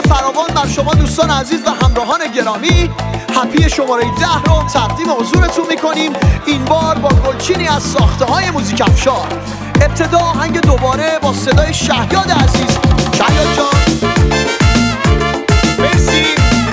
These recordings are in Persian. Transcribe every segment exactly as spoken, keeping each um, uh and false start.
فراوان بر شما دوستان عزیز و همراهان گرامی. هپی شماره ده رو تقدیم حضورتون میکنیم، این بار با گلچینی از ساخته های موزیک افشار. ابتدا آهنگ دوباره با صدای شهیاد عزیز. شهیاد جان مرسی.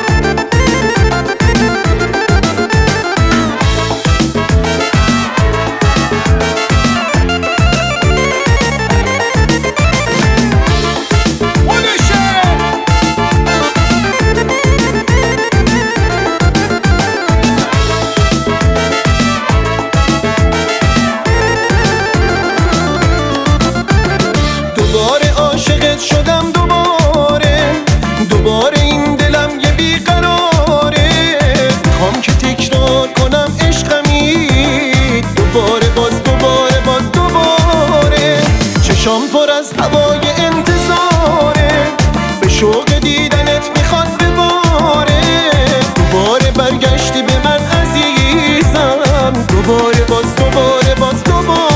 دوباره عاشقت شدم، دوباره دوباره این دلم یه بیقراره، میخوام که تکرار کنم عشقمی، دوباره باز دوباره باز دوباره، چشام پر از هوای انتظاره، به شوق دیدنت میخواد بباره، دوباره برگشتی به من عزیزم، دوباره باز دوباره باز دوباره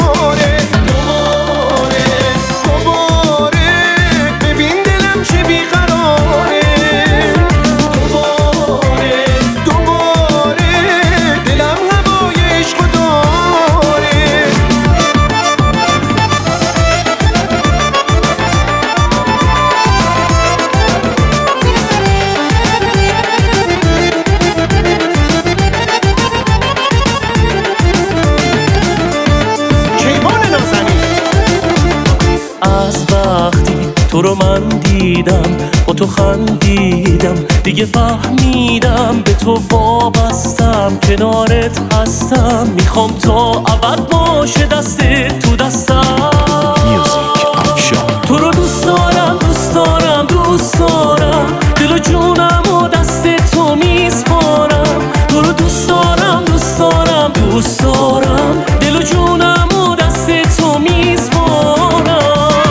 تو رو من دیدم، با تو خندیدم، دیگه فهمیدم به تو وابستم، کنارت هستم، میخوام تا ابد باشه دست تو دستم. میوزیک افشار. تو رو دوست دارم دوست دارم دوست دارم، دل و جونم و دست تو میسپارم، تو رو دوست دارم دوست دارم دوست دارم، دل و جونم و دست تو میسپارم.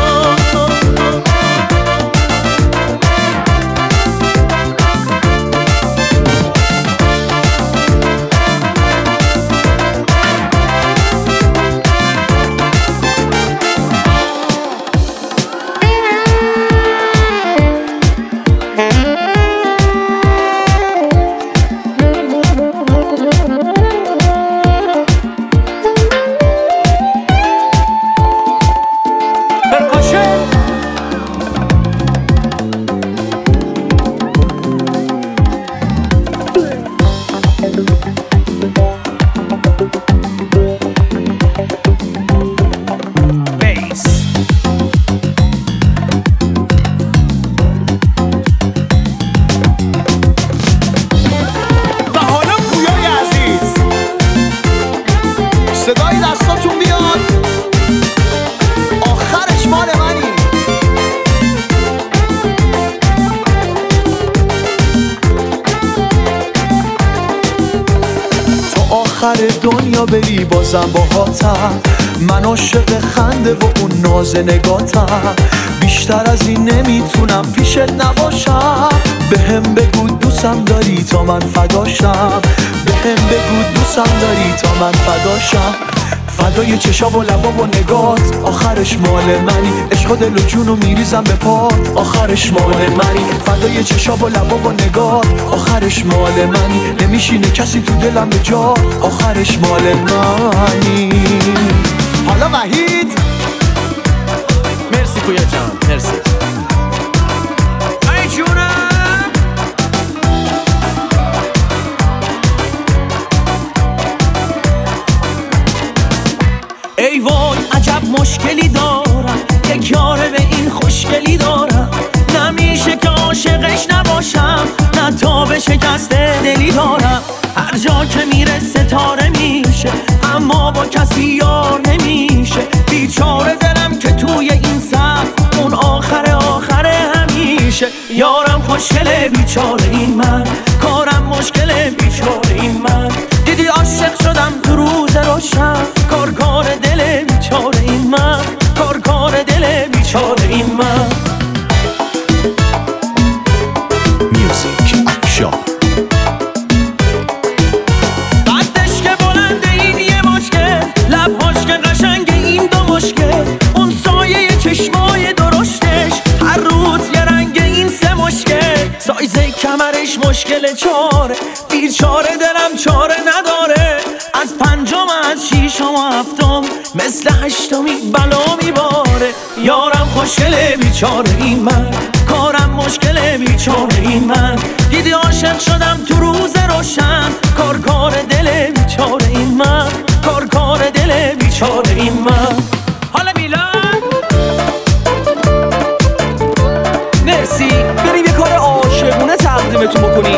صدای دستاتون بیاد، آخرش مال منی. تا آخر دنیا بری بازم باهاتم، من عاشق خنده و اون ناز نگاتم، بیشتر از این نمیتونم پیشت نباشم، به هم بگو دوستم داری تا من فداشم، به هم بگو دوستم داری تا من فداشم، فدای چشا و لبا و نگات، آخرش مال منی، عشق و دل و جونو میریزم به پات، آخرش مال منی، فدای چشا و لبا و نگات، آخرش مال منی، نمیشینه کسی تو دلم به جات، آخرش مال منی. حالا وحید مرسی پویا جان، مرسی. ای جونم ای وای عجب مشکلی دارم، یک یاره به این خوشگلی دارم، نمیشه که عاشقش نباشم، نه تا به شکست دلی دارم، هر جا که میره ستاره میشه، اما با کسی یار نمیشه، بیچاره دلم که توی این صف اون آخر آخر همیشه، یارم خوشگله بیچاره این من، کارم مشکله بیچاره این من، دیدی عاشق شدم تو روز روشن، کار کار دل بیچاره این من، کار کار دل بیچاره این من. میوزیک افشار. قدش که بلنده این یه مشکل، لبهاش که قشنگه این دو مشکل، اون سایه چشمای درشتش، هر روز یه رنگ این سه مشکل، همش مشکل چاره، بیچاره دلم چاره نداره. از پنجم از شیشم و هفتم مثل هشتمی بلا میباره. یارم خوشگله بیچاره این من، کارم مشکله بیچاره این من. دیدی عاشق شدم تو روز روشن، کار کار دل بیچاره این من، کار کار دل بیچاره این من. حالا میلان مرسی، بریم یه کار عاشقونه تقدیمتون بکنیم.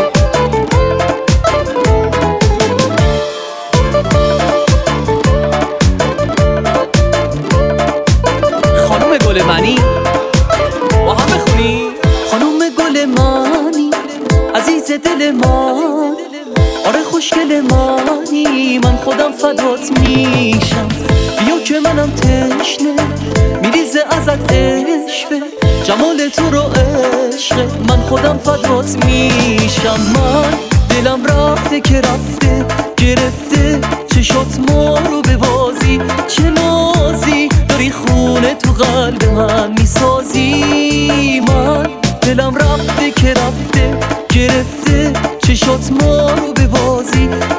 خانم گل منی با هم بخونی. خانم گل منی عزیز دل من، آره خوشگل منی، من خودم فدات میشم. بیا که منم تشنه میریزه ازت عشقه، جمال تو رو عشقه، من خودم فدات میشم. من دلم رفته که رفته گرفته چشات ما رو به بازی، چه نازی داری خونه تو قلب من میسازی. من دلم رفته که رفته گرفته چشات ما رو به بازی،